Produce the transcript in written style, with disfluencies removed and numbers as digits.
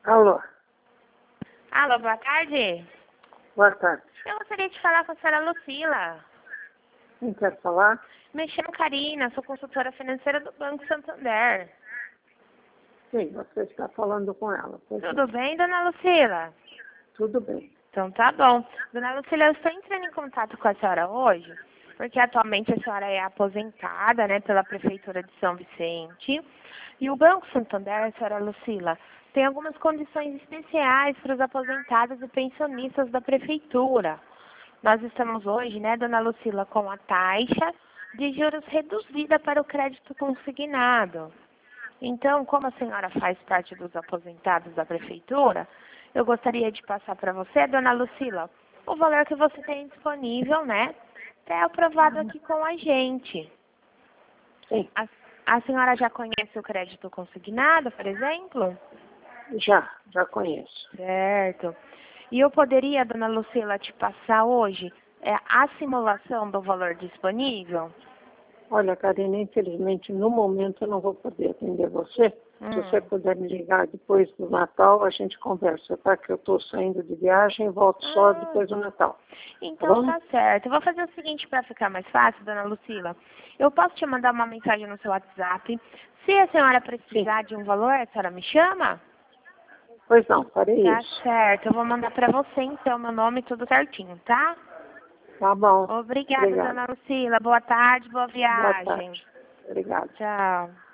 Alô, Alô, boa tarde. boa tarde. Eu gostaria de falar com a senhora Lucila. Quem quer falar? Me chamo Karina, sou consultora financeira do Banco Santander. Sim, você está falando com ela. Pois Tudo não. bem, dona Lucila? Tudo bem. Então tá bom. Dona Lucila, eu estou entrando em contato com a senhora hoje, porque atualmente a senhora é aposentada, né, pela Prefeitura de São Vicente. E o Banco Santander, senhora Lucila, tem algumas condições especiais para os aposentados e pensionistas da Prefeitura. Nós estamos hoje, né, dona Lucila, com a taxa de juros reduzida para o crédito consignado. Então, como a senhora faz parte dos aposentados da Prefeitura, eu gostaria de passar para você, dona Lucila, o valor que você tem disponível, né, é aprovado aqui com a gente. Sim, A senhora já conhece o crédito consignado, por exemplo? já conheço. Certo. E eu poderia, dona Lucila, te passar hoje a simulação do valor disponível? Olha, Karina, infelizmente, no momento eu não vou poder atender você. Se você puder me ligar depois do Natal, a gente conversa, tá? Que eu estou saindo de viagem e volto só depois do Natal. Então bom? tá certo. Eu vou fazer o seguinte para ficar mais fácil, dona Lucila. Eu posso te mandar uma mensagem no seu WhatsApp. Se a senhora precisar de um valor, a senhora me chama? Pois não, farei Tá isso. certo. Eu vou mandar para você, então, meu nome tudo certinho, tá? Tá bom. Obrigada, Obrigado. dona Lucila. Boa tarde, boa Boa viagem. tarde. Obrigado. Tchau.